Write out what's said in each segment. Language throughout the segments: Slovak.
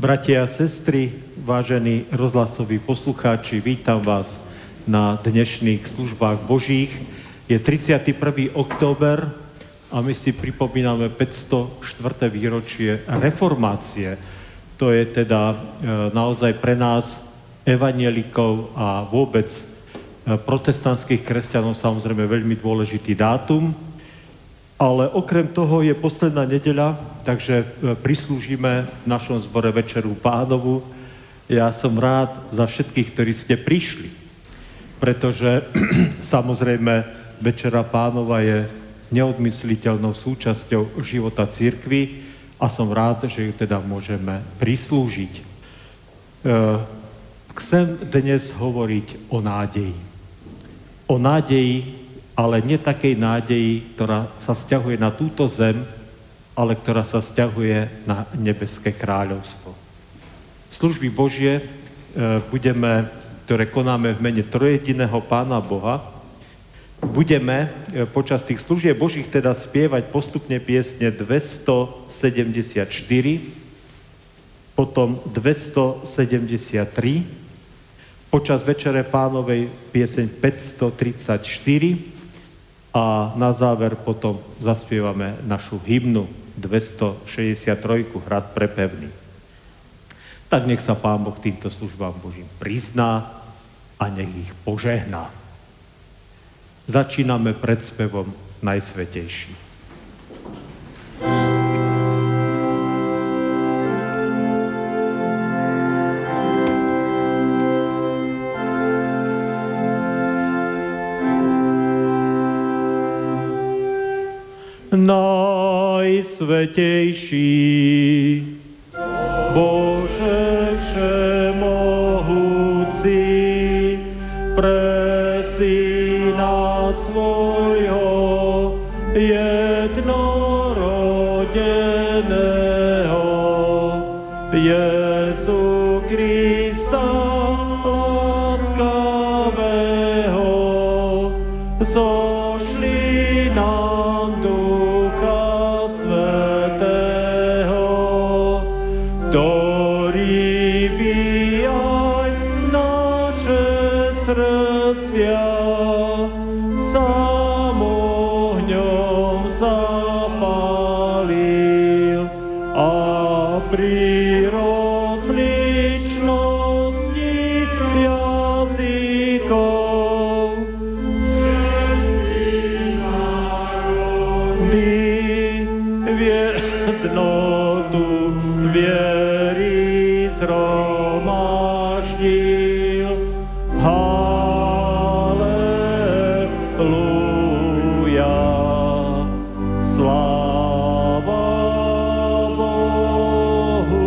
Bratia a sestry, vážení rozhlasoví poslucháči, vítam vás na dnešných službách Božích. Je 31. október a my si pripomíname 504. výročie reformácie. To je teda naozaj pre nás, evanjelikov a vôbec protestantských kresťanov, samozrejme veľmi dôležitý dátum. Ale okrem toho je posledná nedeľa, takže prislúžime v našom zbore Večeru Pánovu. Ja som rád za všetkých, ktorí ste prišli, pretože samozrejme Večera Pánova je neodmysliteľnou súčasťou života cirkvi a som rád, že ju teda môžeme prislúžiť. Chcem dnes hovoriť o nádeji. O nádeji, ale nie takej nádeji, ktorá sa vzťahuje na túto zem, ale ktorá sa vzťahuje na nebeské kráľovstvo. Služby Božie ktoré konáme v mene trojjediného Pána Boha, budeme počas tých služieb Božích teda spievať postupne piesne 274, potom 273, počas Večere Pánovej pieseň 534, a na záver potom zaspievame našu hymnu 263, Hrad prepevný. Tak nech sa Pán Boh týmto službám Božím prizná a nech ich požehná. Začíname predspevom Najsvätejší. Najsvätejší, Bože všemohúci, pre Syna svojho jednorodeného, Jezu Krista láskavého, zošli nám Ducha Svätého, ktorý by aj naše srdcia sám ohňom zapálil a pri rozličnosti jazykov v jednotu viery zhromaždil. Halelúja, sláva Bohu.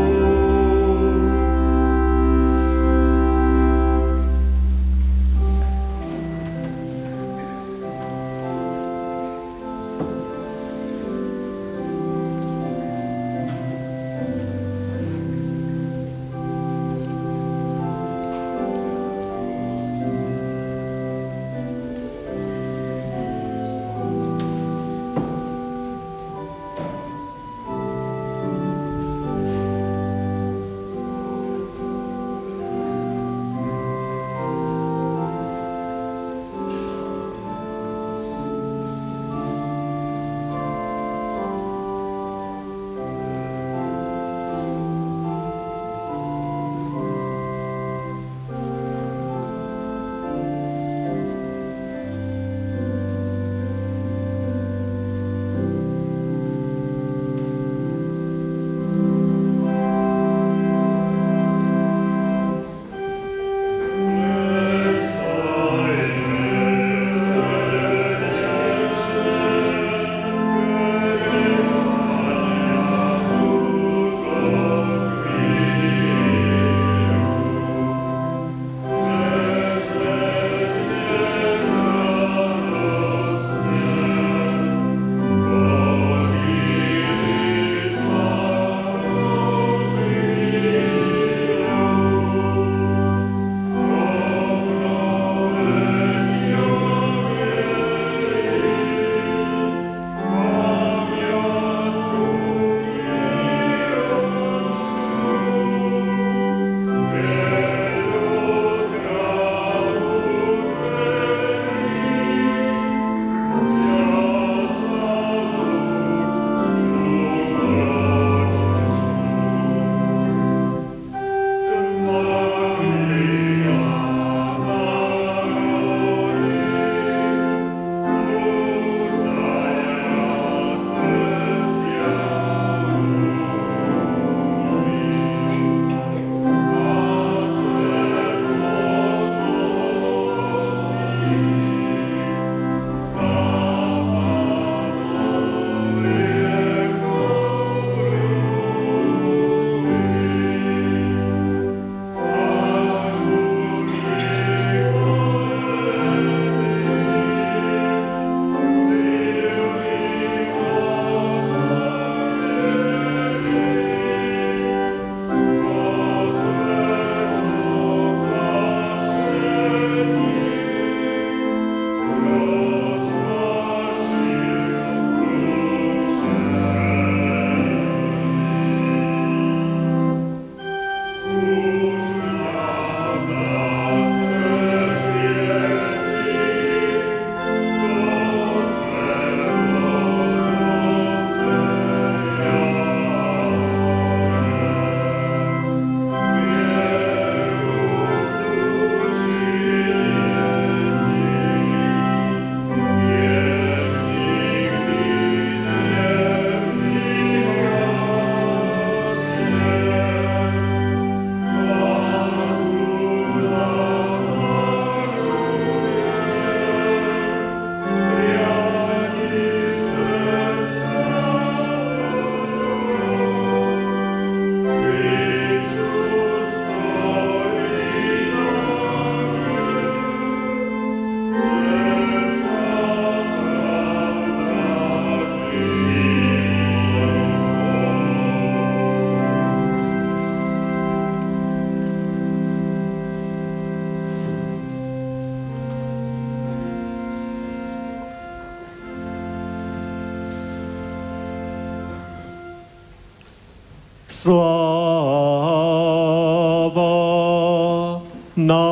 Sláva na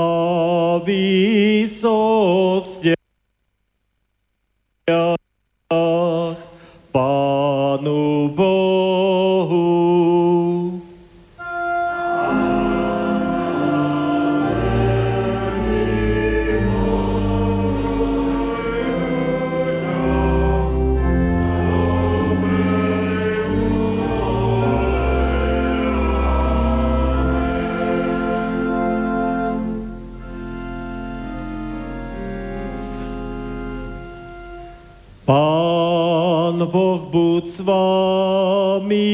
výsostiach Pánu Bohu. Pán Boh buď s vámi.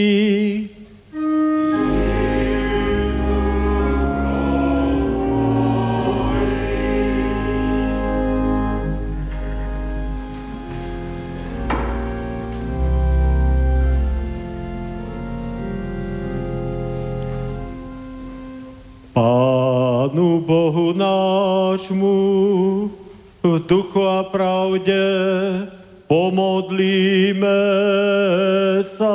Pánu Bohu nášmu v duchu a pravde pomodlíme sa.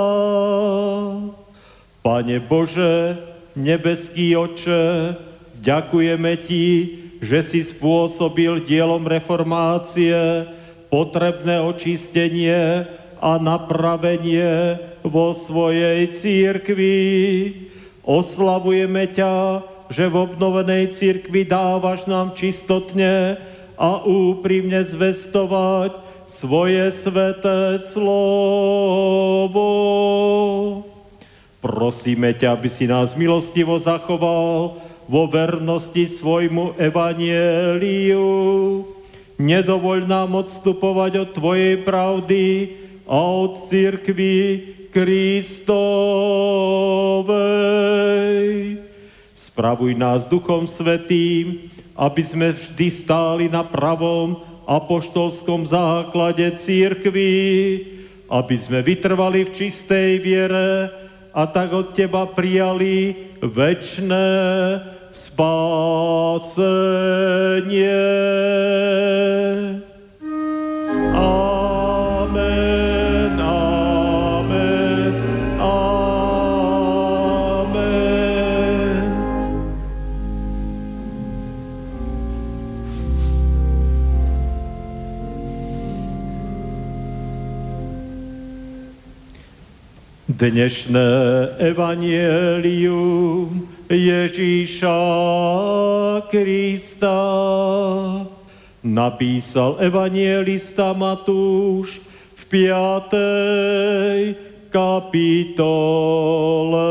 Pane Bože, nebeský Otče, ďakujeme Ti, že si spôsobil dielom reformácie potrebné očistenie a napravenie vo svojej cirkvi. Oslavujeme ťa, že v obnovenej cirkvi dávaš nám čistotne a úprimne zvestovať svoje sveté slovo. Prosíme ťa, aby si nás milostivo zachoval vo vernosti svojmu evanjeliu. Nedovoľ nám odstupovať od tvojej pravdy a od cirkvi Kristovej. Spravuj nás Duchom Svätým, aby sme vždy stáli na pravom apoštolskom základe cirkvi, aby sme vytrvali v čistej viere a tak od teba prijali večné spásenie. Amen, amen, amen. Dnešné evanjelium Ježíša Krista napísal evanjelista Matúš v 5. kapitole.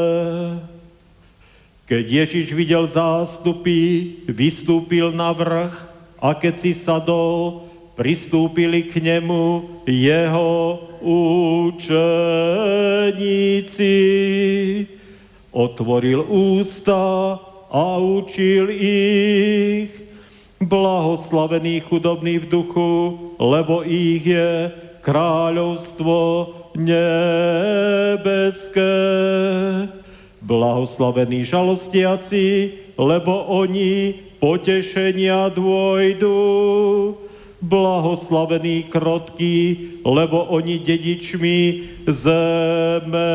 Keď Ježíš videl zástupy, vystúpil na vrch a keď si sadol, pristúpili k nemu jeho učeníci. Otvoril ústa a učil ich. Blahoslavení chudobní v duchu, lebo ich je kráľovstvo nebeské. Blahoslavení žalostiaci, lebo oni potešenia dôjdu. Blahoslavení krotkí, lebo oni dedičmi zeme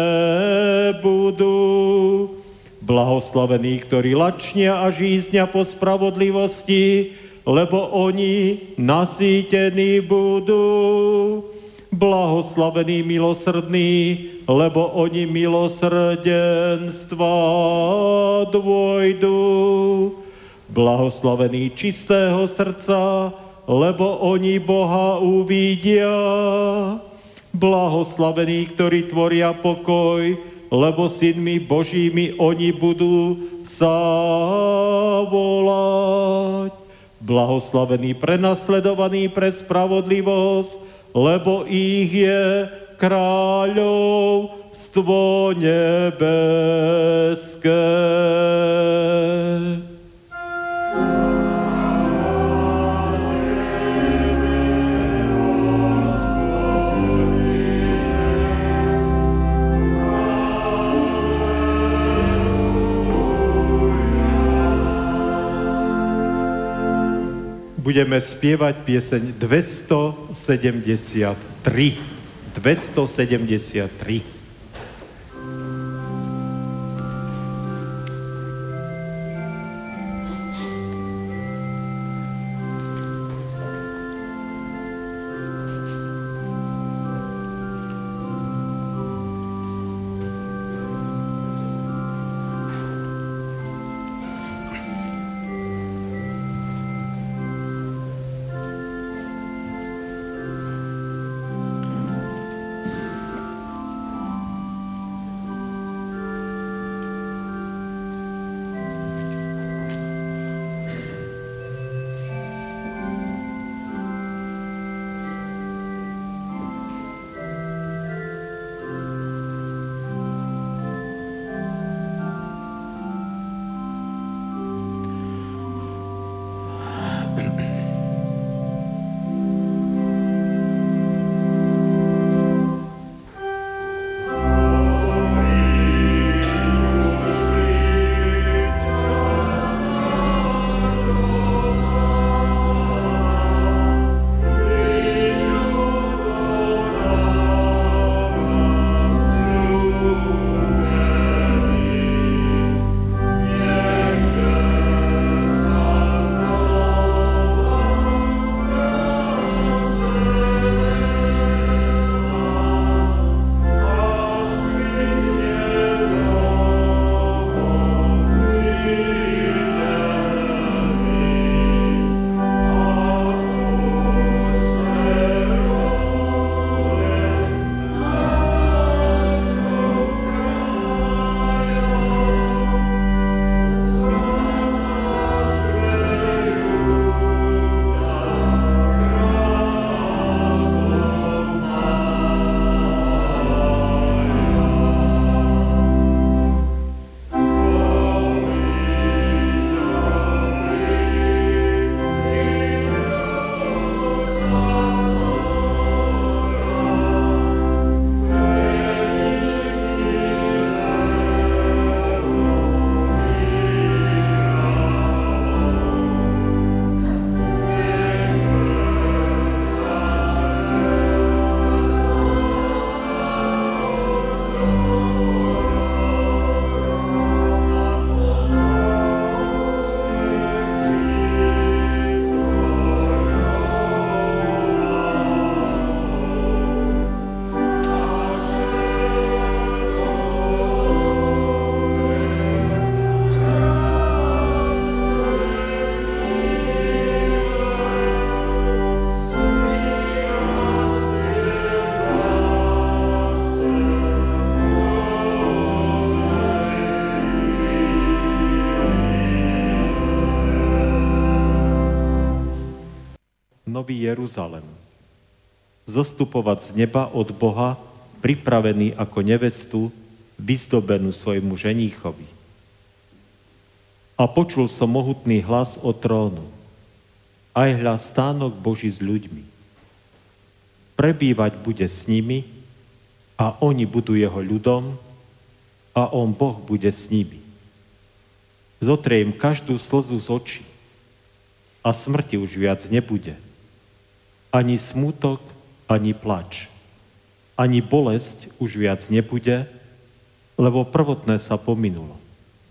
budú. Blahoslavení, ktorí lačnia a žíznia po spravodlivosti, lebo oni nasýtení budú. Blahoslavení milosrdní, lebo oni milosrdenstva dôjdu. Blahoslavení čistého srdca, lebo oni Boha uvidia. Blahoslavení, ktorí tvoria pokoj, lebo synmi Božími oni budú sa volať. Blahoslavení prenasledovaní pre spravodlivosť, lebo ich je kráľovstvo nebeské. Budeme spievať pieseň 273. 273. Nový Jeruzalem. Zostupovať z neba od Boha, pripravený ako nevestu, vyzdobenú svojmu ženíchovi. A počul som mohutný hlas od trónu. Aj hľa stánok Boží s ľuďmi. Prebývať bude s nimi a oni budú jeho ľudom a on Boh bude s nimi. Zotrie im každú slzu z očí a smrti už viac nebude. Ani smútok, ani plač. Ani bolesť už viac nebude, lebo prvotné sa pominulo.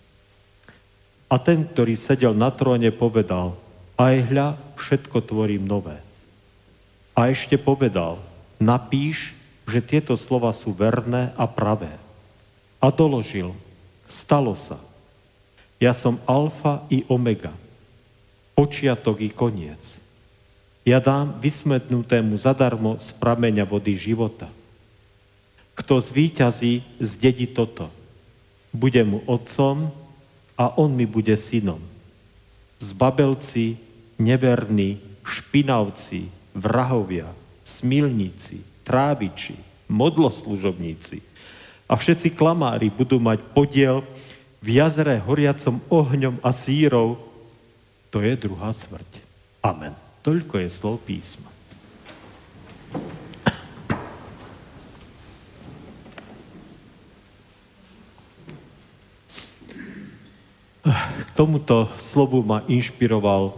A ten, ktorý sedel na tróne, povedal, aj hľa, všetko tvorím nové. A ešte povedal, napíš, že tieto slova sú verné a pravé. A doložil, stalo sa. Ja som alfa i omega, počiatok i koniec. Ja dám vysmetnutému zadarmo z prameňa vody života. Kto zvíťazí, zdedí toto. Bude mu otcom a on mi bude synom. Zbabelci, neverní, špinavci, vrahovia, smilníci, tráviči, modloslužobníci a všetci klamári budú mať podiel v jazere horiacom ohňom a sírov. To je druhá smrť. Amen. Toľko je slov písma. K tomuto slovu ma inšpiroval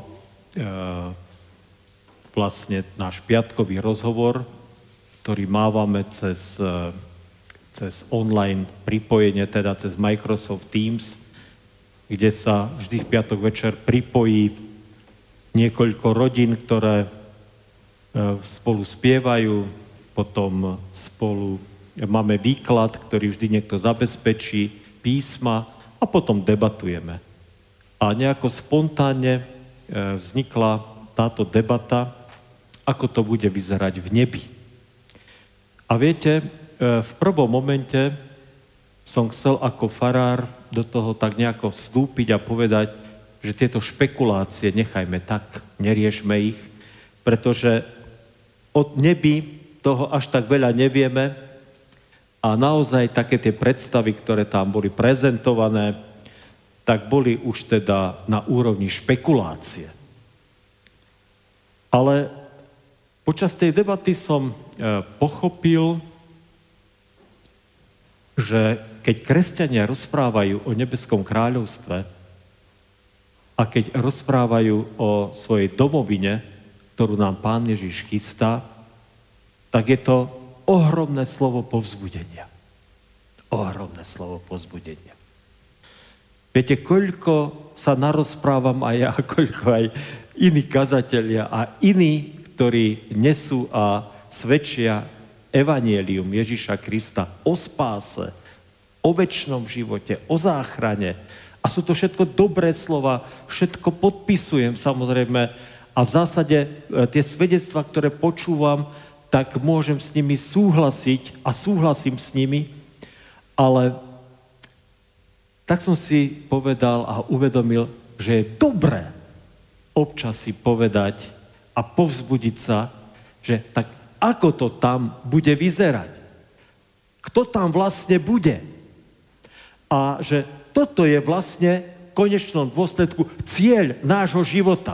vlastne náš piatkový rozhovor, ktorý mávame cez online pripojenie, teda cez Microsoft Teams, kde sa vždy v piatok večer pripojí niekoľko rodín, ktoré spolu spievajú, potom spolu máme výklad, ktorý vždy niekto zabezpečí, písma a potom debatujeme. A nejako spontánne vznikla táto debata, ako to bude vyzerať v nebi. A viete, v prvom momente som chcel ako farár do toho tak nejako vstúpiť a povedať, že tieto špekulácie nechajme tak, neriešme ich, pretože od nebi toho až tak veľa nevieme a naozaj také tie predstavy, ktoré tam boli prezentované, tak boli už teda na úrovni špekulácie. Ale počas tej debaty som pochopil, že keď kresťania rozprávajú o nebeskom kráľovstve a keď rozprávajú o svojej domovine, ktorú nám Pán Ježiš chystá, tak je to ohromné slovo povzbudenia. Ohromné slovo povzbudenia. Viete, koľko sa narozprávam aj ja, koľko aj iní kazatelia a iní, ktorí nesú a svedčia evanjelium Ježiša Krista o spáse, o večnom živote, o záchrane. A sú to všetko dobré slova, všetko podpisujem samozrejme a v zásade tie svedectvá, ktoré počúvam, tak môžem s nimi súhlasiť a súhlasím s nimi, ale tak som si povedal a uvedomil, že je dobré občas si povedať a povzbudiť sa, že tak ako to tam bude vyzerať? Kto tam vlastne bude? A že toto je vlastne v konečnom dôsledku cieľ nášho života.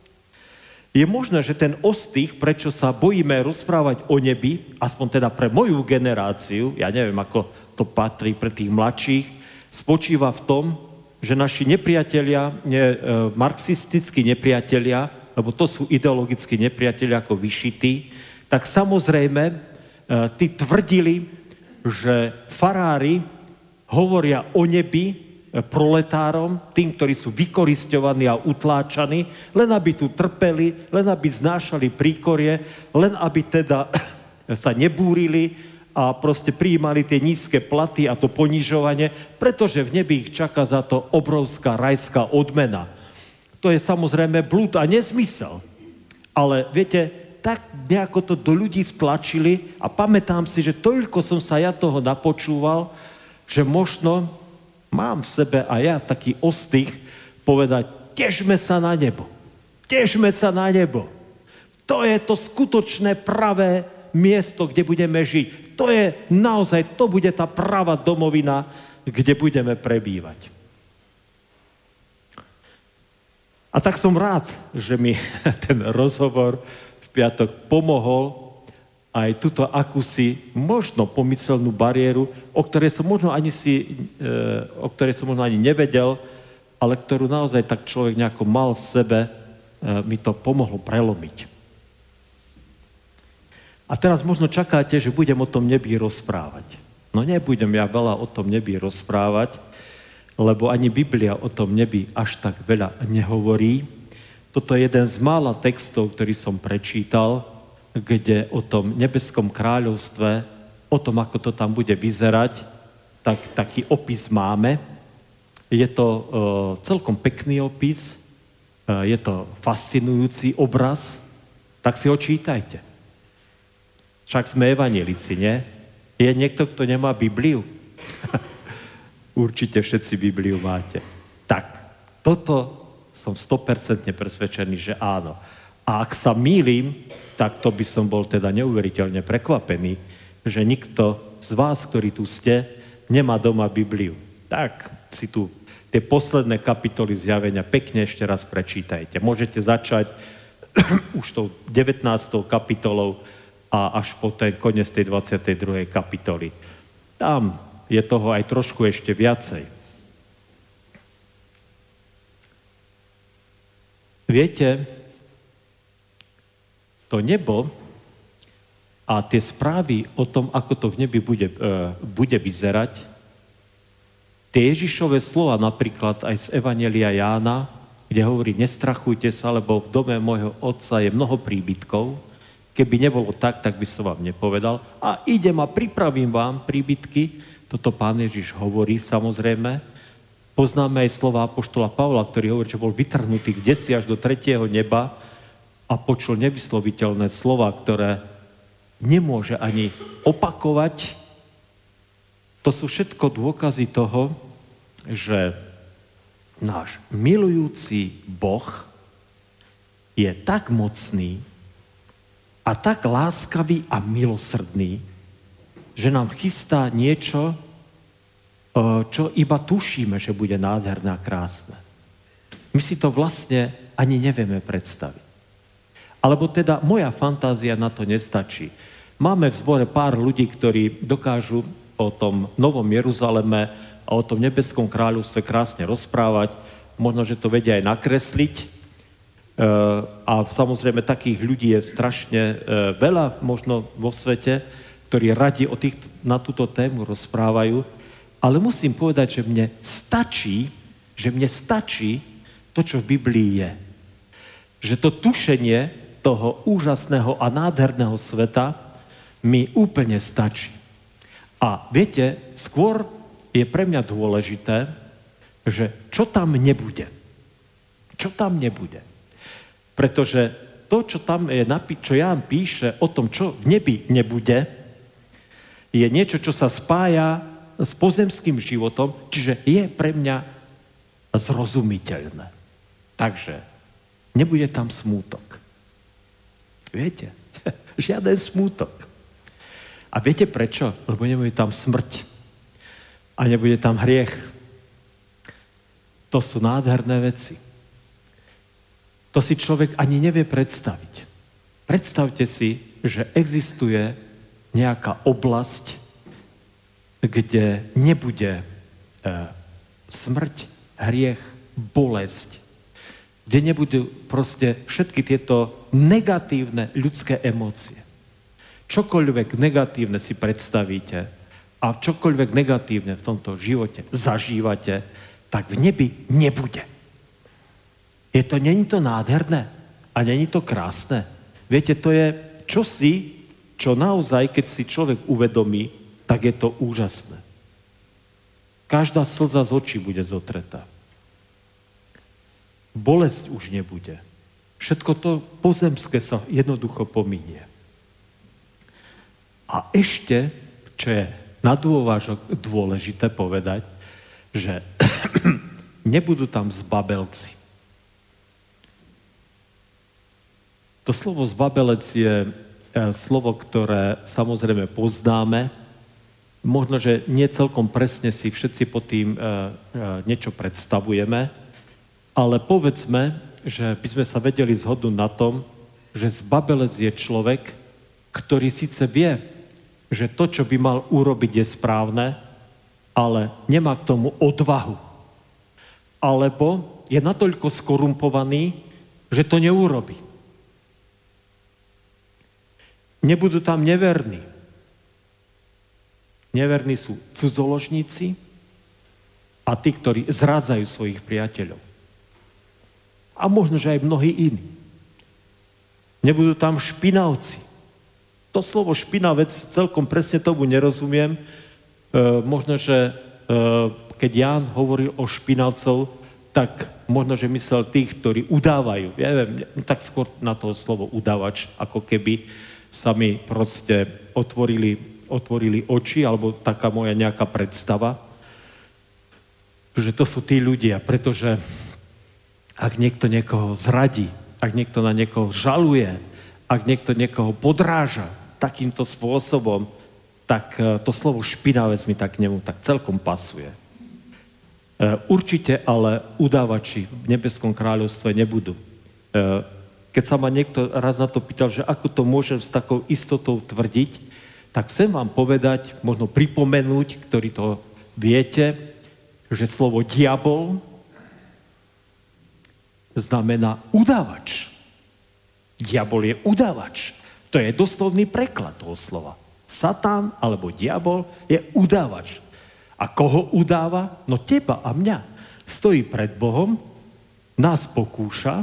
Je možné, že ten ostých, prečo sa bojíme rozprávať o nebi, aspoň teda pre moju generáciu, ja neviem, ako to patrí pre tých mladších, spočíva v tom, že naši nepriatelia, marxistickí nepriatelia, lebo to sú ideologickí nepriatelia ako vyšití, tak samozrejme tí tvrdili, že farári hovoria o nebi proletárom, tým, ktorí sú vykoristovaní a utláčaní, len aby tu trpeli, len aby znášali príkorie, len aby teda sa nebúrili a proste prijímali tie nízke platy a to ponižovanie, pretože v nebi ich čaká za to obrovská rajská odmena. To je samozrejme blúd a nezmysel. Ale viete, tak nejako to do ľudí vtlačili a pamätám si, že toľko som sa ja toho napočúval, že možno mám v sebe a ja taký ostých povedať, težme sa na nebo. Težme sa na nebo. To je to skutočné pravé miesto, kde budeme žiť. To je naozaj, to bude tá pravá domovina, kde budeme prebývať. A tak som rád, že mi ten rozhovor v piatok pomohol aj túto akúsi možno pomyselnú bariéru, o ktorej som možno ani nevedel, ale ktorú naozaj tak človek nejako mal v sebe, mi to pomohlo prelomiť. A teraz možno čakáte, že budem o tom nebi rozprávať. No nebudem ja veľa o tom nebi rozprávať, lebo ani Biblia o tom nebi až tak veľa nehovorí. Toto je jeden z mála textov, ktorý som prečítal, kde o tom nebeskom kráľovstve, o tom, ako to tam bude vyzerať, tak taký opis máme. Je to celkom pekný opis, je to fascinujúci obraz, tak si ho čítajte. Však sme evanjelici, nie? Je niekto, kto nemá Bibliu? Určite všetci Bibliu máte. Tak, toto som 100% presvedčený, že áno. A ak sa mýlim, tak to by som bol teda neuveriteľne prekvapený, že nikto z vás, ktorí tu ste, nemá doma Bibliu. Tak si tu tie posledné kapitoly Zjavenia pekne ešte raz prečítajte. Môžete začať už tou 19. kapitolou a až po ten koniec tej 22. kapitoly. Tam je toho aj trošku ešte viacej. Viete, to nebo a tie správy o tom, ako to v nebi bude vyzerať, tie Ježišove slova napríklad aj z Evanjelia Jána, kde hovorí, nestrachujte sa, lebo v dome môjho otca je mnoho príbytkov. Keby nebolo tak, tak by som vám nepovedal. A idem a pripravím vám príbytky. Toto Pán Ježiš hovorí, samozrejme. Poznáme aj slova apoštola Pavla, ktorý hovorí, že bol vytrhnutý kdesi až do 3. neba a počul nevysloviteľné slova, ktoré nemôže ani opakovať. To sú všetko dôkazy toho, že náš milujúci Boh je tak mocný a tak láskavý a milosrdný, že nám chystá niečo, čo iba tušíme, že bude nádherné a krásne. My si to vlastne ani nevieme predstaviť. Alebo teda moja fantázia na to nestačí. Máme v zbore pár ľudí, ktorí dokážu o tom Novom Jeruzaleme a o tom nebeskom kráľovstve krásne rozprávať. Možno, že to vedia aj nakresliť. A samozrejme takých ľudí je strašne veľa možno vo svete, ktorí radi na túto tému rozprávajú. Ale musím povedať, že mne stačí to, čo v Biblii je. Že to tušenie toho úžasného a nádherného sveta mi úplne stačí. A viete, skôr je pre mňa dôležité, že čo tam nebude. Čo tam nebude. Pretože to, čo tam je čo Ján píše o tom, čo v nebi nebude, je niečo, čo sa spája s pozemským životom, čiže je pre mňa zrozumiteľné. Takže nebude tam smútok. Viete? Žiaden smútok. A viete prečo? Lebo nebude tam smrť. A nebude tam hriech. To sú nádherné veci. To si človek ani nevie predstaviť. Predstavte si, že existuje nejaká oblasť, kde nebude smrť, hriech, bolesť, kde nebudú proste všetky tieto negatívne ľudské emócie. Čokoľvek negatívne si predstavíte a čokoľvek negatívne v tomto živote zažívate, tak v nebi nebude. Není to nádherné a není to krásne. Viete, to je čosi, čo naozaj, keď si človek uvedomí, tak je to úžasné. Každá slza z očí bude zotretá. Bolesť už nebude. Všetko to pozemské sa jednoducho pominie. A ešte, čo je na dôvážok dôležité povedať, že nebudú tam zbabelci. To slovo zbabelec je slovo, ktoré samozrejme poznáme. Možno, že nie celkom presne si všetci pod tým niečo predstavujeme, ale povedzme, že by sme sa vedeli zhodnúť na tom, že zbabelec je človek, ktorý síce vie, že to, čo by mal urobiť, je správne, ale nemá k tomu odvahu. Alebo je natoľko skorumpovaný, že to neurobí. Nebudú tam neverní. Neverní sú cudzoložníci a tí, ktorí zrádzajú svojich priateľov. A možno, že aj mnohí iní. Nebudú tam špinavci. To slovo špinavec celkom presne tomu nerozumiem. Možno, že keď Ján hovoril o špinavcov, tak možno, že myslel tých, ktorí udávajú. Ja neviem, tak skôr na to slovo udávač, ako keby sa mi proste otvorili oči, alebo taká moja nejaká predstava, že to sú tí ľudia, pretože ak niekto niekoho zradí, ak niekto na niekoho žaluje, ak niekto niekoho podráža takýmto spôsobom, tak to slovo špinavec mi tak k nemu tak celkom pasuje. Určite ale udávači v nebeskom kráľovstve nebudú. Keď sa ma niekto raz na to pýtal, že ako to môžem s takou istotou tvrdiť, tak chcem vám povedať, možno pripomenúť, ktorí to viete, že slovo diabol znamená udávač. Diabol je udávač. To je doslovný preklad toho slova. Satán alebo diabol je udávač. A koho udáva? No teba a mňa. Stojí pred Bohom, nás pokúša,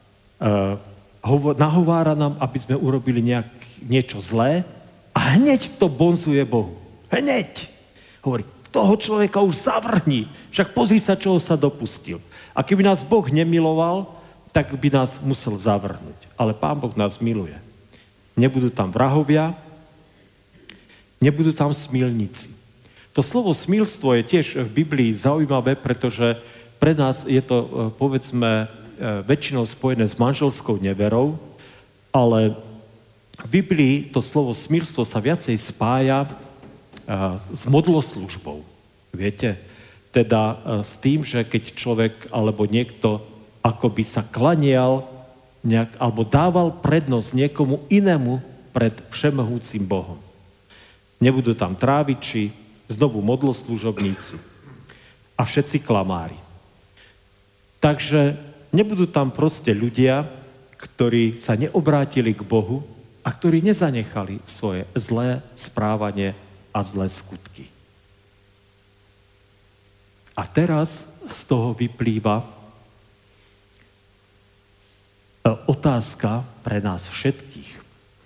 nahovára nám, aby sme urobili niečo zlé a hneď to bonzuje Bohu. Hneď. Hovorí, toho človeka už zavrhni, však pozri sa, čoho sa dopustil. A keby nás Boh nemiloval, tak by nás musel zavrhnúť. Ale Pán Boh nás miluje. Nebudú tam vrahovia, nebudú tam smilníci. To slovo smilstvo je tiež v Biblii zaujímavé, pretože pre nás je to, povedzme, väčšinou spojené s manželskou neverou, ale v Biblii to slovo smilstvo sa viacej spája s modloslužbou. Viete? Teda s tým, že keď človek alebo niekto akoby sa klanial alebo dával prednosť niekomu inému pred všemohúcim Bohom. Nebudú tam tráviči, znovu modloslužobníci a všetci klamári. Takže nebudú tam proste ľudia, ktorí sa neobrátili k Bohu a ktorí nezanechali svoje zlé správanie a zlé skutky. A teraz z toho vyplýva otázka pre nás všetkých.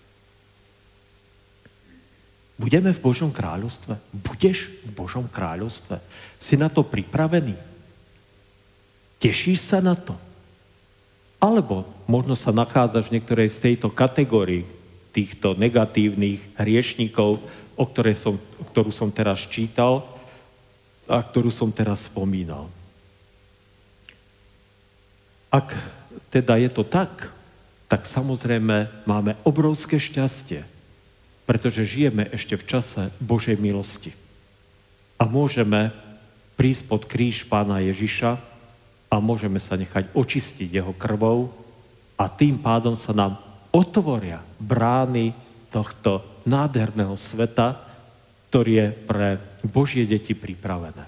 Budeme v Božom kráľovstve? Budeš v Božom kráľovstve? Si na to pripravený? Tešíš sa na to? Alebo možno sa nachádzaš v niektorej z tejto kategórií týchto negatívnych hriešnikov, ktorú som teraz čítal a ktorú som teraz spomínal. Ak teda je to tak, tak samozrejme máme obrovské šťastie, pretože žijeme ešte v čase Božej milosti. A môžeme prísť pod kríž Pána Ježiša a môžeme sa nechať očistiť jeho krvou a tým pádom sa nám otvoria brány tohto nádherného sveta, ktorý je pre Božie deti pripravené.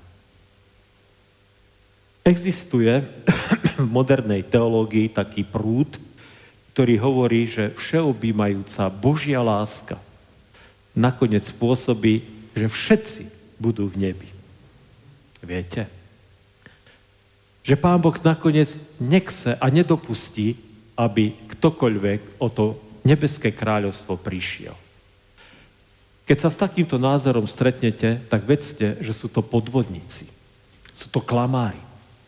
Existuje v modernej teológii taký prúd, ktorý hovorí, že všeobjímajúca Božia láska nakoniec spôsobí, že všetci budú v nebi. Viete? Že Pán Boh nakoniec nechce a nedopustí, aby ktokoľvek o to nebeské kráľovstvo prišiel. Keď sa s takýmto názorom stretnete, tak vedzte, že sú to podvodníci. Sú to klamári.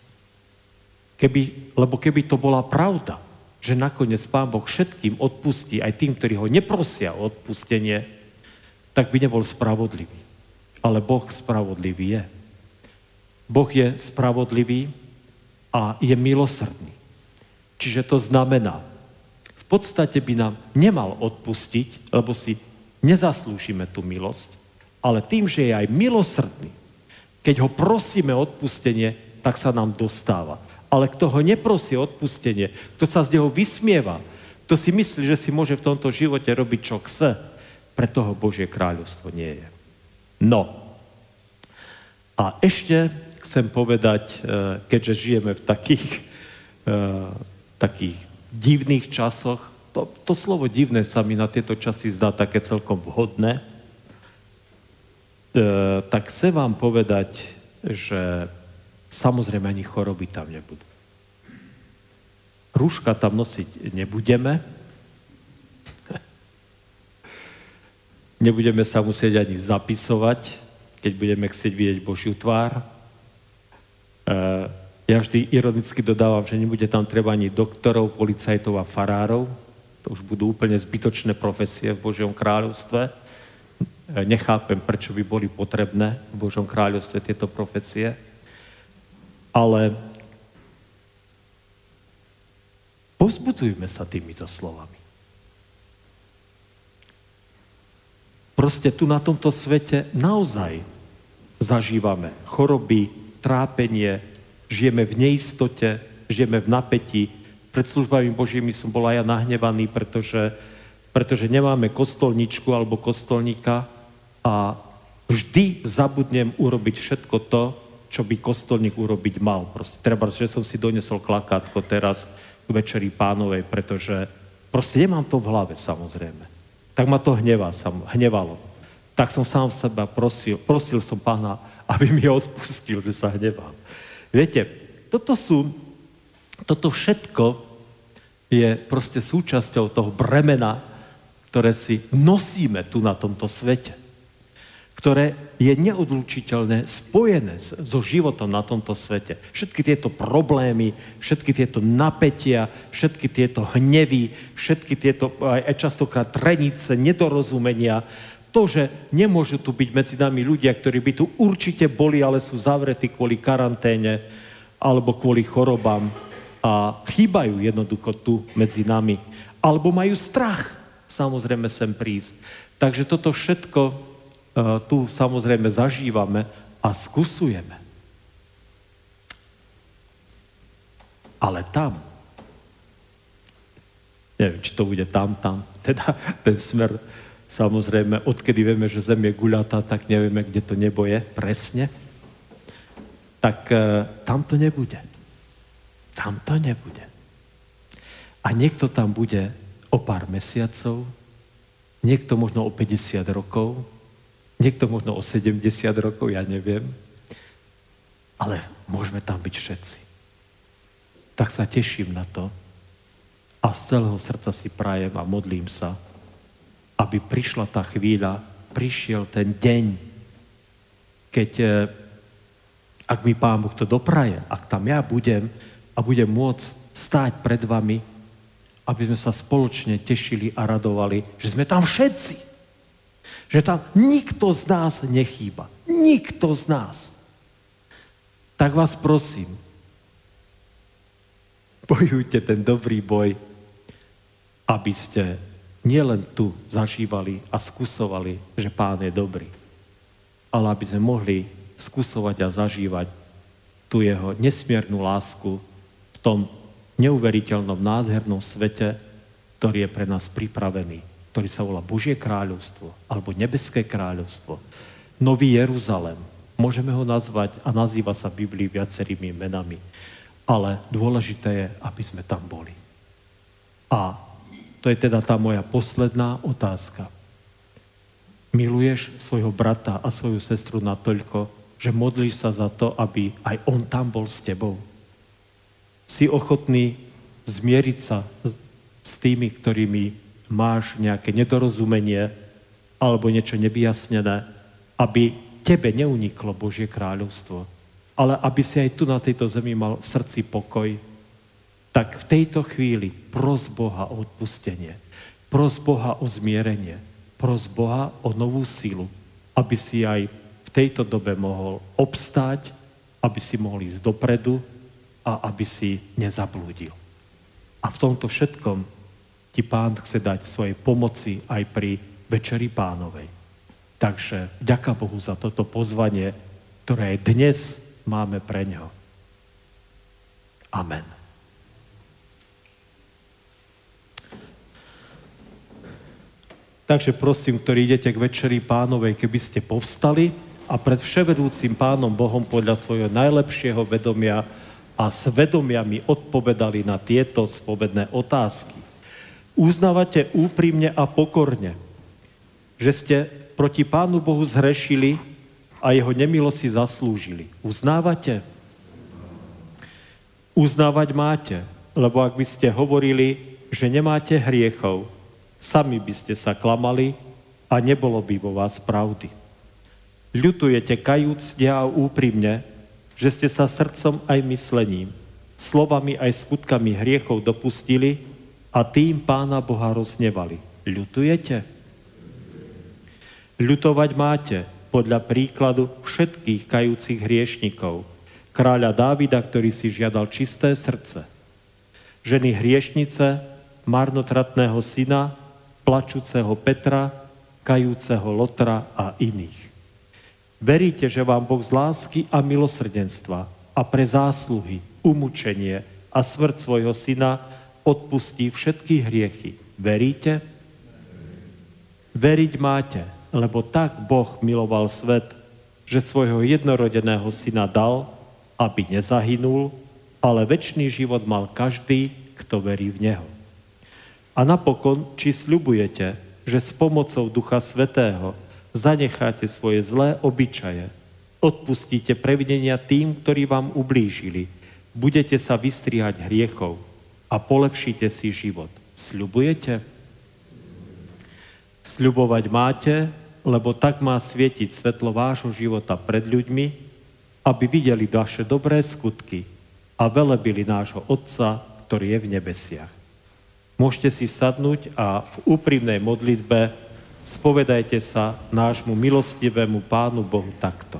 Lebo keby to bola pravda, že nakoniec Pán Boh všetkým odpustí, aj tým, ktorí ho neprosia o odpustenie, tak by nebol spravodlivý. Ale Boh spravodlivý je. Boh je spravodlivý a je milosrdný. Čiže to znamená, v v podstate by nám nemal odpustiť, lebo si nezaslúžime tú milosť, ale tým, že je aj milosrdný, keď ho prosíme o odpustenie, tak sa nám dostáva. Ale kto ho neprosí o odpustenie, kto sa z neho vysmieva, kto si myslí, že si môže v tomto živote robiť, čo chce, pre toho Božie kráľovstvo nie je. No. A ešte chcem povedať, keďže žijeme v takých divných časoch, to slovo divné sa mi na tieto časy zdá také celkom vhodné, tak chcem vám povedať, že samozrejme ani choroby tam nebudú. Rúška tam nosiť nebudeme, nebudeme sa musieť ani zapisovať, keď budeme chcieť vidieť Božiu tvár. Ja vždy ironicky dodávam, že nebude tam treba ani doktorov, policajtov a farárov. To už budú úplne zbytočné profesie v Božom kráľovstve. Nechápem, prečo by boli potrebné v Božom kráľovstve tieto profesie. Ale povzbudzujme sa týmito slovami. Proste tu na tomto svete naozaj zažívame choroby, trápenie, žijeme v neistote, žijeme v napätí. Pred službami Božími som bol aj ja nahnevaný, pretože nemáme kostolničku alebo kostolníka a vždy zabudnem urobiť všetko to, čo by kostolník urobiť mal. Proste treba, že som si donesol klakátko teraz k Večeri Pánovej, pretože proste nemám to v hlave, samozrejme. Tak ma to hnevalo. Tak som sám seba prosil som Pána, aby mi odpustil, že sa hnevám. Viete, toto všetko je proste súčasťou toho bremena, ktoré si nosíme tu na tomto svete, ktoré je neodlučiteľné, spojené so životom na tomto svete. Všetky tieto problémy, všetky tieto napätia, všetky tieto hnevy, všetky tieto aj častokrát trenice, nedorozumenia, to, že nemôžu tu byť medzi nami ľudia, ktorí by tu určite boli, ale sú zavretí kvôli karanténe alebo kvôli chorobám a chýbajú jednoducho tu medzi nami. Alebo majú strach, samozrejme, sem prísť. Takže toto všetko tu samozrejme zažívame a skúsujeme. Ale tam, neviem, či to bude tam, teda ten smer, samozrejme, odkedy vieme, že Zem je guľatá, tak nevieme, kde to nebo je presne, tak tam to nebude. Tam to nebude. A niekto tam bude o pár mesiacov, niekto možno o 50 rokov, niekto možno o 70 rokov, ja neviem. Ale môžeme tam byť všetci. Tak sa teším na to a z celého srdca si prajem a modlím sa, aby prišla tá chvíľa, prišiel ten deň, keď, ak mi Pán Boh to dopraje, ak tam ja budem a budem môcť stáť pred vami, aby sme sa spoločne tešili a radovali, že sme tam všetci. Že tam nikto z nás nechýba. Nikto z nás. Tak vás prosím, bojujte ten dobrý boj, aby ste nielen tu zažívali a skúsovali, že Pán je dobrý, ale aby sme mohli skúsovať a zažívať tú jeho nesmiernu lásku v tom neuveriteľnom, nádhernom svete, ktorý je pre nás pripravený, ktorý sa volá Božie kráľovstvo alebo Nebeské kráľovstvo. Nový Jeruzalém. Môžeme ho nazvať a nazýva sa v Biblii viacerými menami. Ale dôležité je, aby sme tam boli. A to je teda tá moja posledná otázka. Miluješ svojho brata a svoju sestru natoľko, že modlíš sa za to, aby aj on tam bol s tebou? Si ochotný zmieriť sa s tými, ktorými máš nejaké nedorozumenie alebo niečo nevyjasnené, aby tebe neuniklo Božie kráľovstvo, ale aby si aj tu na tejto zemi mal v srdci pokoj, tak v tejto chvíli pros Boha o odpustenie, pros Boha o zmierenie, pros Boha o novú silu, aby si aj v tejto dobe mohol obstáť, aby si mohol ísť dopredu a aby si nezablúdil. A v tomto všetkom ti Pán chce dať svojej pomoci aj pri Večeri Pánovej. Takže vďaka Bohu za toto pozvanie, ktoré dnes máme pre ňo. Amen. Takže prosím, ktorí idete k Večeri Pánovej, keby ste povstali a pred vševedúcim Pánom Bohom podľa svojho najlepšieho vedomia a svedomia mi odpovedali na tieto spovedné otázky. Uznávate úprimne a pokorne, že ste proti Pánu Bohu zhrešili a jeho nemilosť si zaslúžili. Uznávate? Uznávať máte, lebo ak by ste hovorili, že nemáte hriechov, sami by ste sa klamali a nebolo by vo vás pravdy. Ľutujete kajúcne a úprimne, že ste sa srdcom aj myslením, slovami aj skutkami hriechov dopustili a tým Pána Boha roznevali. Ľutujete? Ľutovať máte podľa príkladu všetkých kajúcich hriešnikov, kráľa Dávida, ktorý si žiadal čisté srdce, ženy hriešnice, marnotratného syna, plačúceho Petra, kajúceho Lotra a iných. Veríte, že vám Boh z lásky a milosrdenstva a pre zásluhy, umúčenie a smrť svojho syna odpustí všetky hriechy. Veríte? Veriť máte, lebo tak Boh miloval svet, že svojho jednorodeného syna dal, aby nezahynul, ale večný život mal každý, kto verí v Neho. A napokon, či sľubujete, že s pomocou Ducha Svätého zanecháte svoje zlé obyčaje, odpustíte previnenia tým, ktorí vám ublížili, budete sa vystrihať hriechov a polepšíte si život. Sľubujete? Sľubovať máte, lebo tak má svietiť svetlo vášho života pred ľuďmi, aby videli vaše dobré skutky a velebili nášho Otca, ktorý je v nebesiach. Môžete si sadnúť a v úprimnej modlitbe spovedajte sa nášmu milostivému Pánu Bohu takto.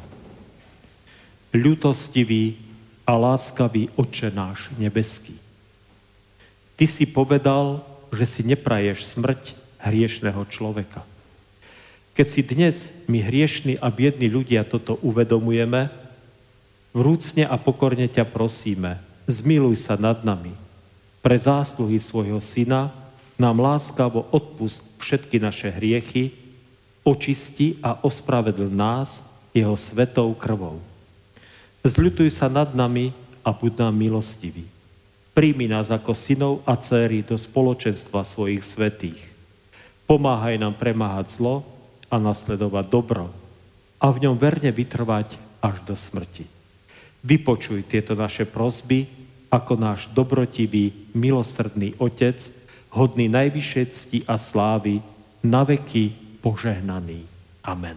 Ľútostivý a láskavý Otče náš nebeský, Ty si povedal, že si nepraješ smrť hriešného človeka. Keď si dnes my hriešni a biední ľudia toto uvedomujeme, vrúcne a pokorne ťa prosíme, zmiluj sa nad nami. Pre zásluhy svojho syna nám láskavo odpusť všetky naše hriechy, očisti a ospravedl nás jeho svetou krvou. Zľutuj sa nad nami a buď nám milostivý. Príjmi nás ako synov a dcéry do spoločenstva svojich svätých. Pomáhaj nám premáhať zlo a nasledovať dobro a v ňom verne vytrvať až do smrti. Vypočuj tieto naše prosby ako náš dobrotivý, milosrdný Otec, hodný najvyššej cti a slávy, na veky požehnaný. Amen.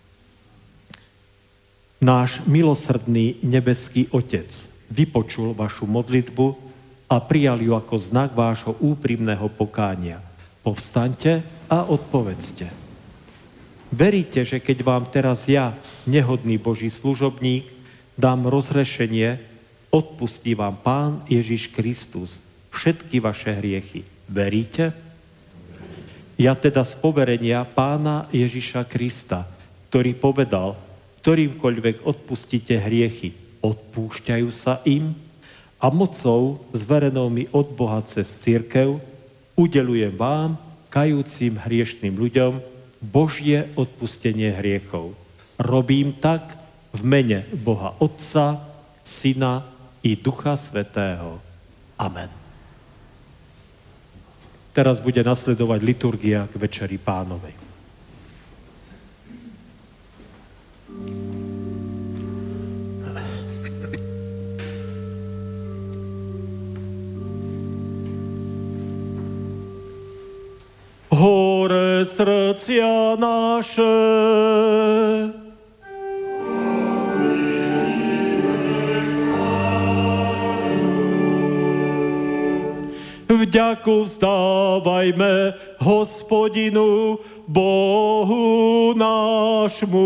Náš milosrdný nebeský Otec vypočul vašu modlitbu a prijal ju ako znak vášho úprimného pokánia. Povstaňte a odpovedzte. Veríte, že keď vám teraz ja, nehodný Boží služobník, dám rozhrešenie, odpustí vám Pán Ježiš Kristus všetky vaše hriechy. Veríte? Ja teda z poverenia Pána Ježiša Krista, ktorý povedal, ktorýmkoľvek odpustíte hriechy, odpúšťajú sa im a mocou zverenou mi od Boha cez cirkev udelujem vám, kajúcim hriešným ľuďom, Božie odpustenie hriechov. Robím tak v mene Boha Otca, Syna i Ducha Svätého. Amen. Teraz bude nasledovať liturgia k Večeri Pánovej. Hore srdcia naše, vďaku vzdávajme Hospodinu, Bohu nášmu.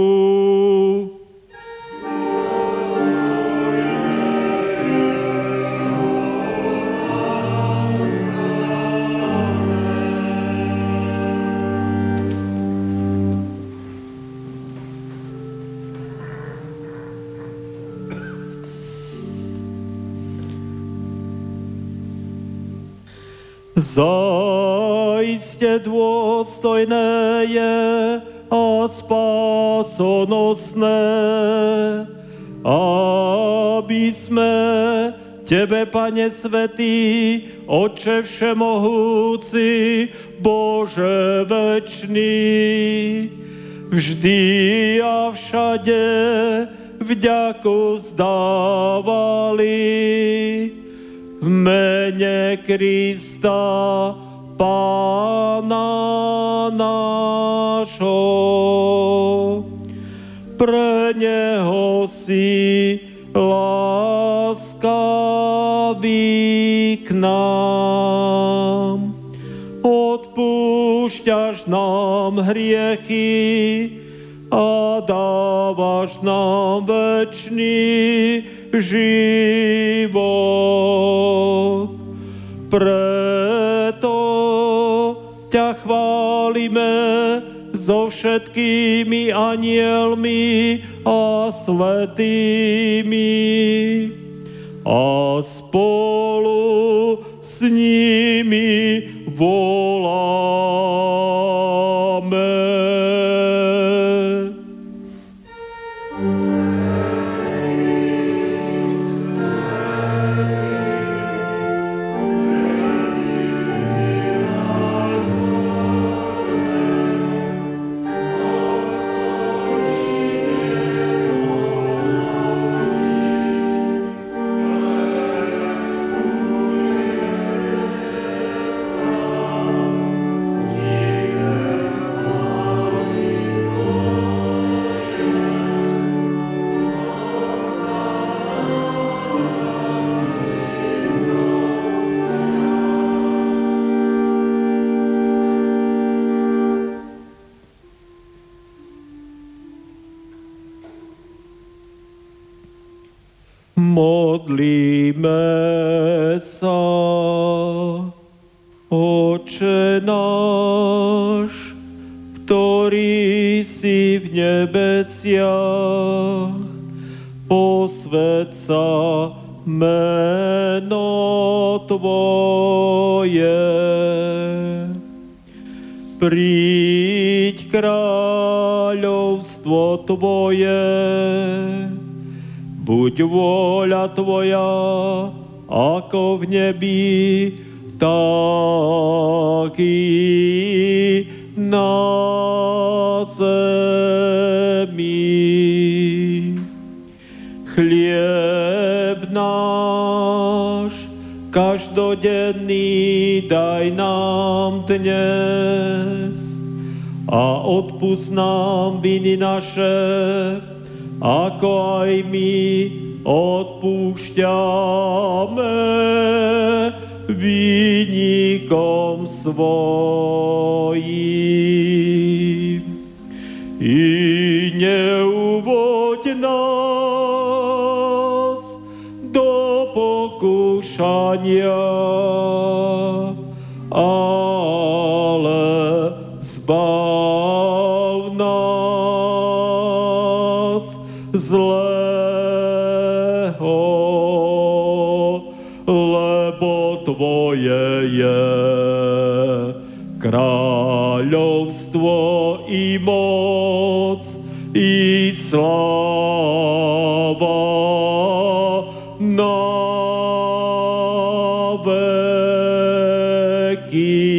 Zaiste dôstojné je a spásonosné, aby sme Tebe, Pane Svätý, Otče Všemohúci, Bože večný, vždy a všade vďaku vzdávali v mene Krista, Pána nášho. Pre Neho si láskavý k nám. Odpúšťaš nám hriechy a dávaš nám večný život. Preto ťa chválime so všetkými anielmi a svätými a spolu s nimi voláme. Modlíme sa. Otče náš, ktorý si v nebesiach, posväť sa meno Tvoje. Príď kráľovstvo Tvoje, buď vôľa Tvoja, ako v nebi, tak i na zemi. Chlieb náš každodenný daj nám dnes a odpusť nám viny naše, ako aj my odpúšťame vinníkom svojím. I neuvoď nás do pokúšania, ale zbav nás zlého, lebo Tvoje je kráľovstvo i moc i sláva na veky.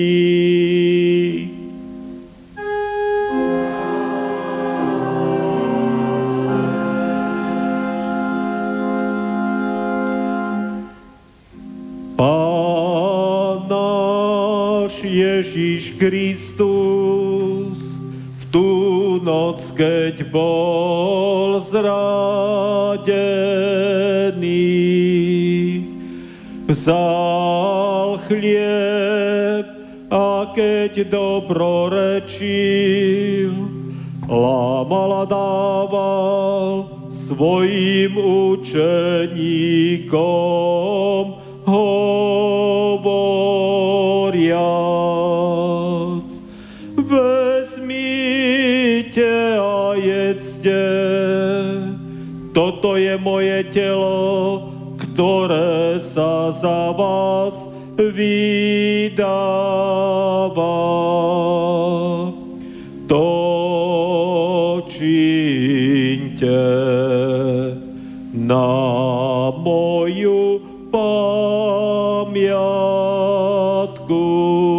Pán náš Ježiš Kristus v tú noc, keď bol zradený, vzal chlieb a keď dobrorečil, lámal a dával svojim učeníkom, hovoriac: vezmite a jedzte, toto je moje telo, ktoré sa za vás vydáva. To čiňte na moju pamiatku.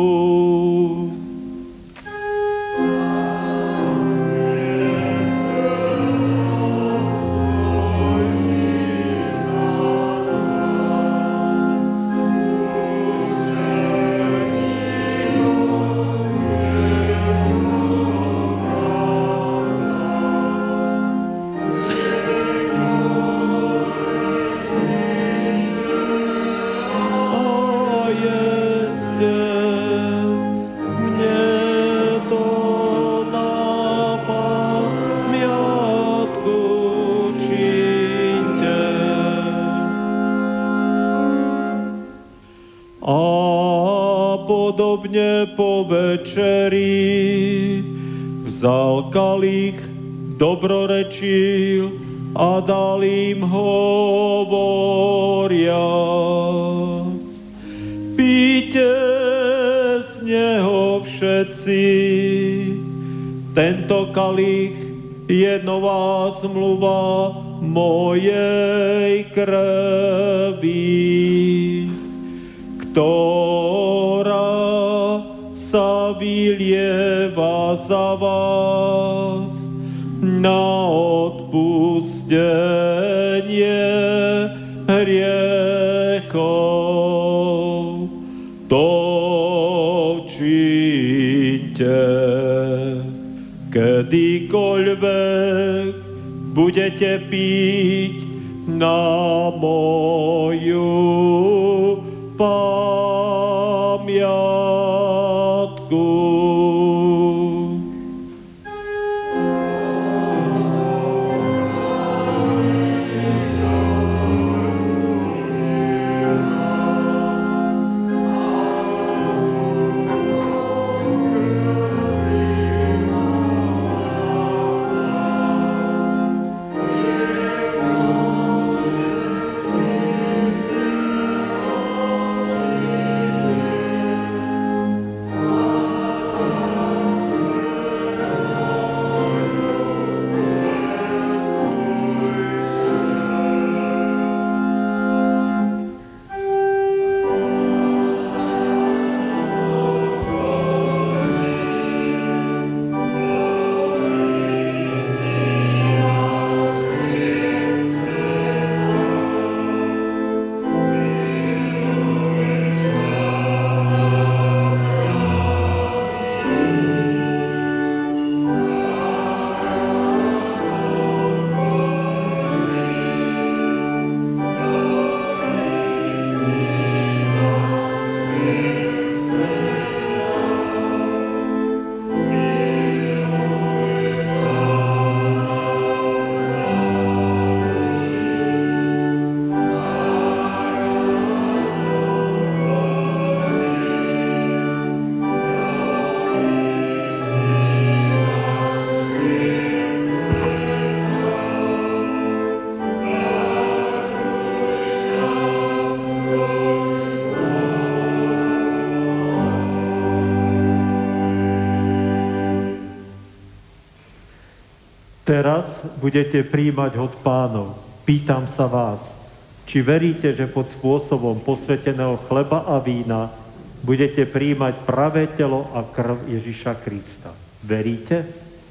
Podobne po večeri vzal kalich, dobrorečil a dal im hovoriac: píte z neho všetci, tento kalich je nová zmluva mojej krvi, ktorá sa vylieva za vás na odpustenie hriechov. To čiňte, kedykoľvek budete piť na moju pamiatku. Teraz budete príjmať hod Pánov. Pýtam sa vás, či veríte, že pod spôsobom posväteného chleba a vína budete príjmať pravé telo a krv Ježiša Krista. Veríte?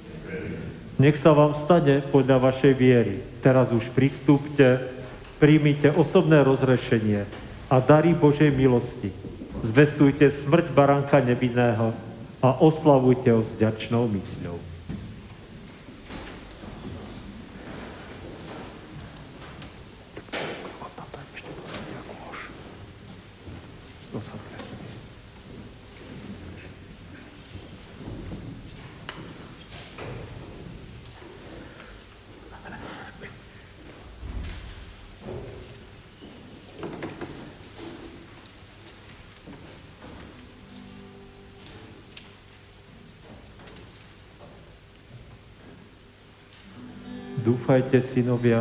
Nech sa vám stane podľa vašej viery. Teraz už pristúpte, príjmite osobné rozrešenie a dary Božej milosti. Zvestujte smrť baránka nevinného a oslavujte ho s vďačnou mysľou. Dúfajte, synovia.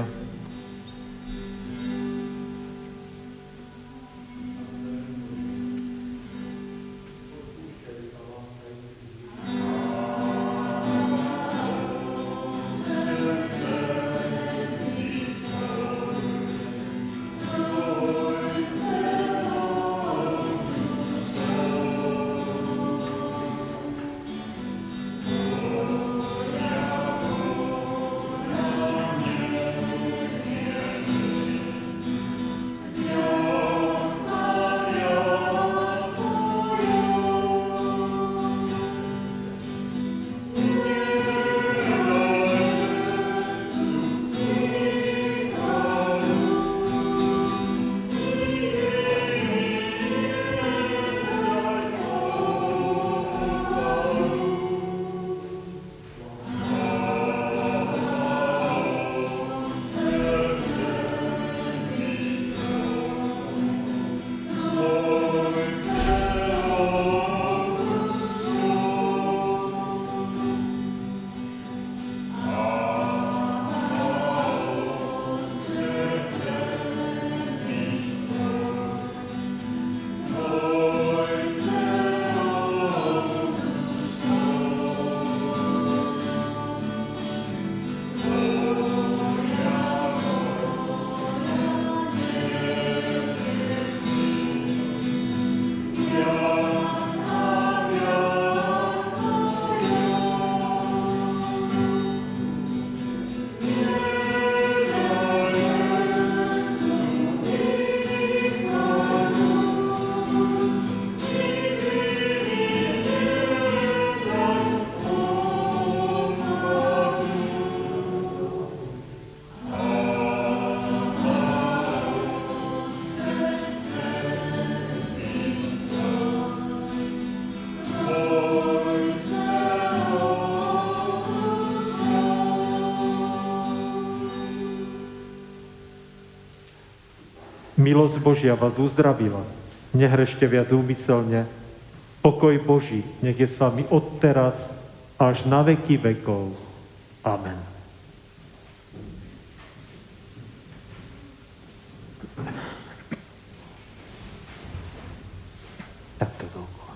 Milosť Božia vás uzdravila. Nehrešte viac úmyselne. Pokoj Boží nech je s vami od teraz až na veky vekov. Amen. Takto dookola.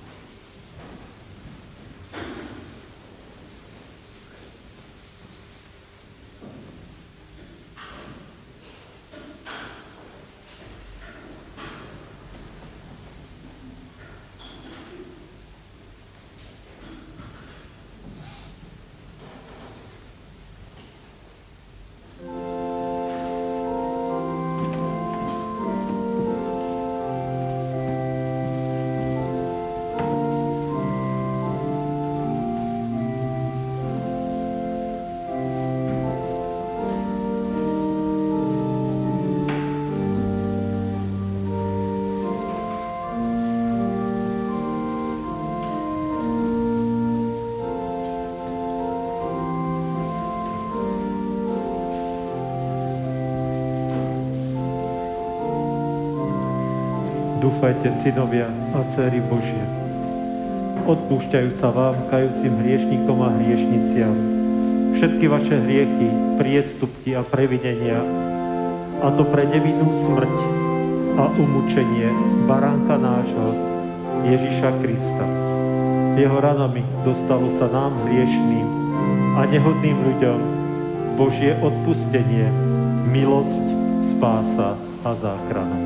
Dúfajte, synovia a dcéry Božie, odpúšťajú sa vám, kajúcim hriešnikom a hriešniciam, všetky vaše hriechy, priestupky a previnenia, a to pre nevinnú smrť a umúčenie baránka nášho, Ježiša Krista. Jeho ranami dostalo sa nám hriešným a nehodným ľuďom Božie odpustenie, milosť, spása a záchrana.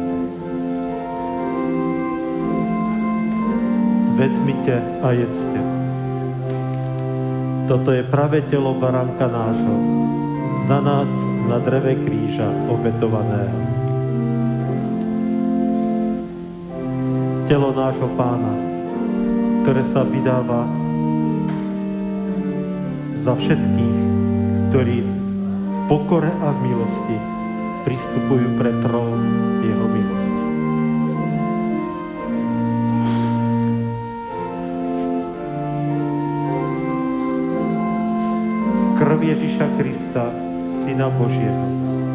Vezmite a jedzte. Toto je pravé telo baránka nášho, za nás na dreve kríža obetovaného. Telo nášho Pána, ktoré sa vydáva za všetkých, ktorí v pokore a v milosti pristupujú pred trón jeho milosti. Krv Ježiša Krista, Syna Božieho.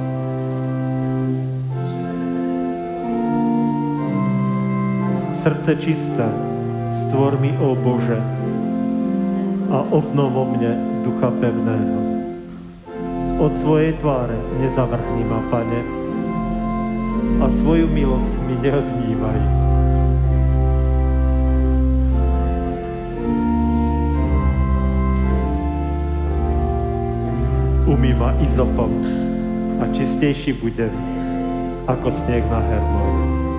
Srdce čisté, stvor mi, ó Bože, a obnov vo mne ducha pevného. Od svojej tváre nezavrhni ma, Pane, a svoju milosť mi neodnívaj. Umý ma izopom a čistejší budem ako sneh na Hermone.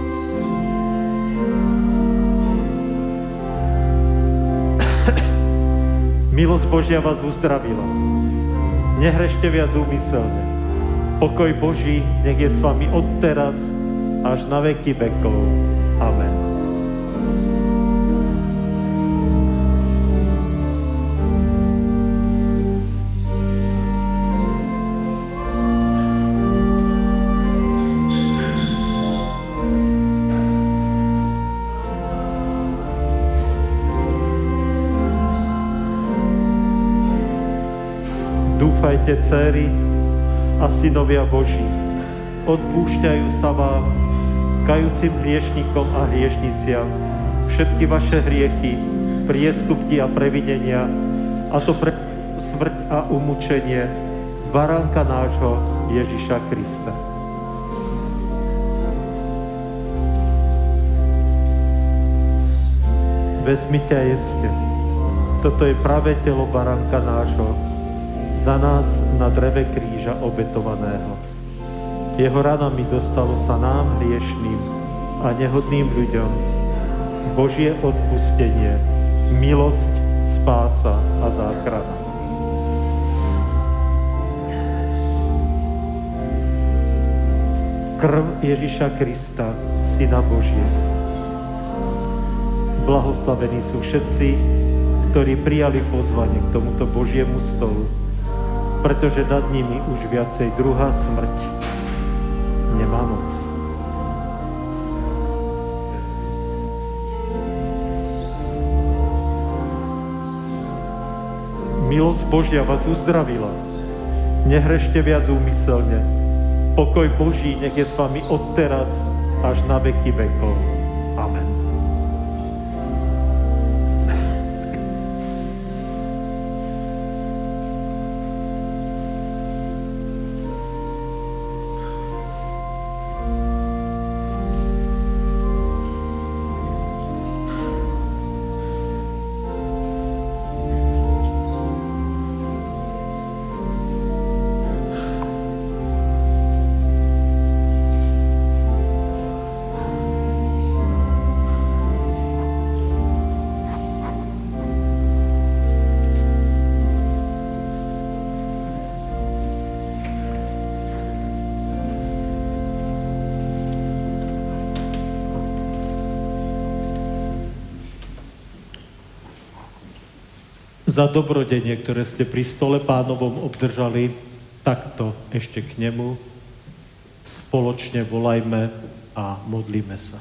Milosť Božia vás uzdravila. Nehrešte viac úmyselne. Pokoj Boží nech je s vami od teraz až na veky vekov. Amen. Dúfajte, dcéry a synovia Boží, odpúšťajú sa vám, kajúcim hriešnikom a hriešniciam, všetky vaše hriechy, priestupky a previnenia, a to pre smrť a umúčenie baránka nášho Ježiša Krista. Vezmite a jedzte. Toto je pravé telo baránka nášho, za nás na dreve kríža obetovaného. Jeho ranami dostalo sa nám, hriešným a nehodným ľuďom, Božie odpustenie, milosť, spása a záchrana. Krv Ježiša Krista, Syna Božieho. Blahoslavení sú všetci, ktorí prijali pozvanie k tomuto Božiemu stolu, pretože nad nimi už viacej druhá smrť nemá moc. Milosť Božia vás uzdravila. Nehrešte viac úmyselne. Pokoj Boží nech je s vami od teraz až na veky vekov. Amen. Za dobrodenie, ktoré ste pri stole Pánovom obdržali, takto ešte k nemu spoločne volajme a modlíme sa.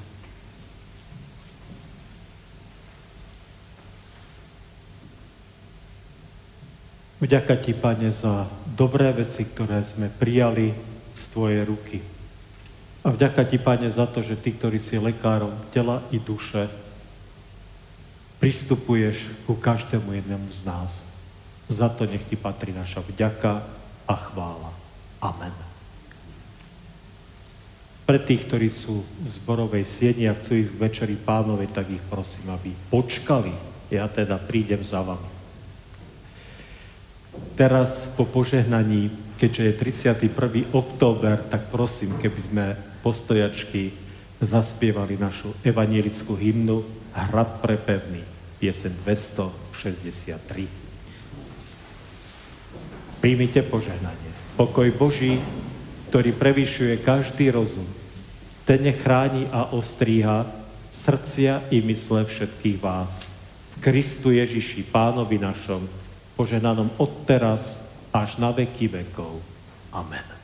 Vďaka ti, Pane, za dobré veci, ktoré sme prijali z tvojej ruky. A vďaka ti, Pane, za to, že ty, ktorý si lekárom tela i duše, pristupuješ ku každému jednému z nás. Za to nech ti patrí naša vďaka a chvála. Amen. Pre tých, ktorí sú v zborovej sieni a chcú ísť k večeri Pánovej, tak ich prosím, aby počkali. Ja teda prídem za vami. Teraz po požehnaní, keďže je 31. október, tak prosím, keby sme postojačky zaspievali našu evanielickú hymnu Hrad prepevný, pieseň 263. Príjmite požehnanie. Pokoj Boží, ktorý prevyšuje každý rozum, ten nech chráni a ostríha srdcia i mysle všetkých vás. V Kristu Ježiši, Pánovi našom, požehnanom od teraz až na veky vekov. Amen.